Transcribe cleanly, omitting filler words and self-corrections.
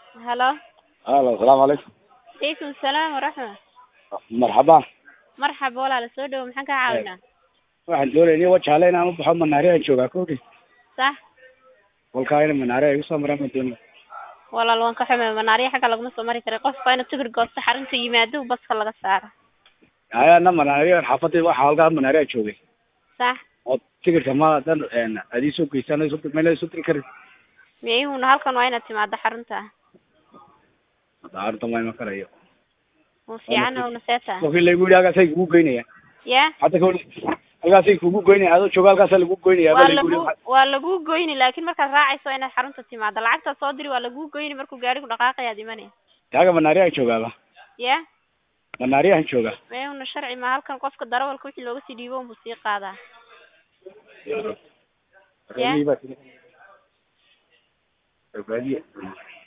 هلا. الو السلام عليكم. عليكم السلام ورحمة. مرحبا. مرحبا ولا la soo dhawo maxaan ka caawinaa? waxaan doonaynaa wajaale inaan u baxo manaare aan joogaa kowdii Sax. walkaa ina manaare ay usoo maraan ma doonay. Walaal waan ka xumay manaariya xagga laguma soo mari karo qofka inuu tigir goosto xarunta yimaado baska laga saaro. ayana manaare xaafadii waxa halkaa manaare aan joogay. Sax. oo tigirka ma dan adii soo geysana soo meel soo tiri kar. Miyuuna halkan waa inaad timaado xarunta. daarta ma karayo. oo fiican oo naseeta. Waqti lagu yiraahdo say ugu geynaya. Ya. Hadda kowdii halkaasay kugu goynaya adoo jooga halkaas lagu goynaya waa lagu goyni laakiin markaad raacayso inaad xarunta timaado lacagta soo diri waa lagu goyni markuu gaarigu dhaqaaqayaa dimanay. taaga manaare ay joogaaba. Ya. manaare aan jooga. Miyuuna sharci ma halkan qofka darawalka wixii looga sii dhiibo uu sii qaadaa. Ya.